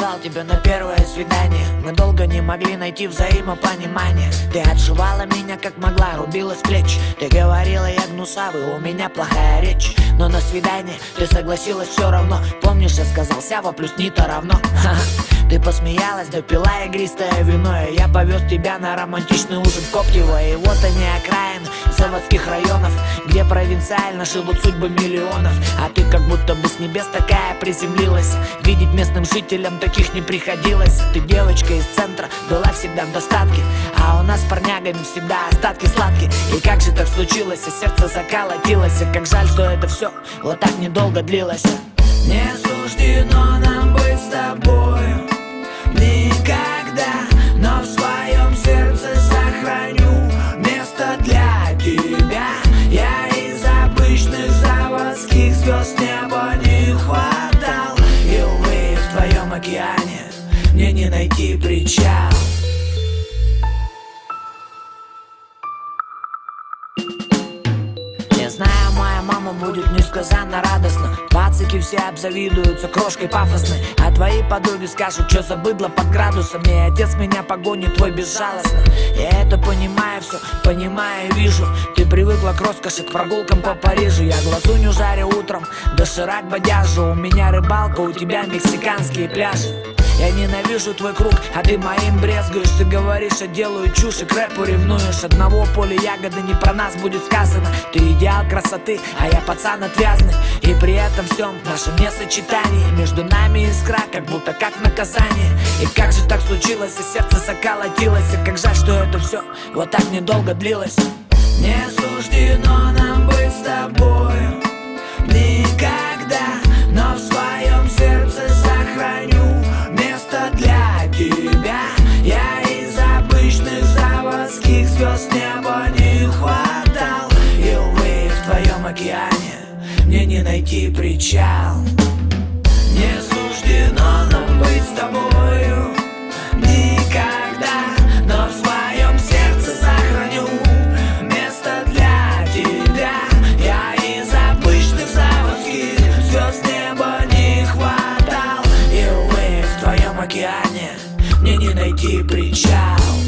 позвал тебя на первое свидание. Мы долго не могли найти взаимопонимание. Ты отшивала меня как могла, рубила с плеч. Ты говорила, я гнусавый, у меня плохая речь. Но на свидание ты согласилась все равно. Помнишь, я сказал, Сява плюс Нита равно. Ты посмеялась, допила игристое вино, и я повез тебя на романтичный ужин в Коптево. И вот они, окраины заводских районов, где провинциально живут судьбы миллионов. А ты как будто бы с небес такая приземлилась. Видеть местным жителям таких не приходилось. Ты девочка из центра, была всегда в достатке, а у нас с парнягами всегда остатки сладкие. И как же так случилось, а сердце заколотилось. Как жаль, что это все вот так недолго длилось. Не суждено нам быть с тобою никогда, но в своем сердце сохраню место для тебя. Я из обычных заводских звезд неба не хватал, и увы, в твоем океане мне не найти причал. Я знаю, моя мама будет несказанно радостна. Пацики все обзавидуются крошкой пафосной, а твои подруги скажут, что за быдло под градусом. И отец меня погонит твой безжалостно. Я это понимаю все, понимаю и вижу. Ты привыкла к роскоши, к прогулкам по Парижу. Я глазунью жарю утром, доширак бодяжу. У меня рыбалка, у тебя мексиканские пляжи. Я ненавижу твой круг, а ты моим брезгуешь. Ты говоришь, я делаю чушь и к рэпу ревнуешь. Одного поля ягоды не про нас будет сказано. Ты идеал красоты, а я пацан отвязный. И при этом всем нашем несочетании между нами искра, как будто как наказание. И как же так случилось, и сердце заколотилось. И как жаль, что это все вот так недолго длилось. Не суждено нам быть с тобою никогда, но в своем сердце сохраню место для тебя. Я из обычных заводских звезд неба не хватал, и увы, в твоем океане мне не найти причал. Не суждено нам быть с тобою никогда, но в своем сердце сохраню место для тебя. Я из обычных заводских звезд неба не хватал, и увы, в твоем океане мне не найти причал.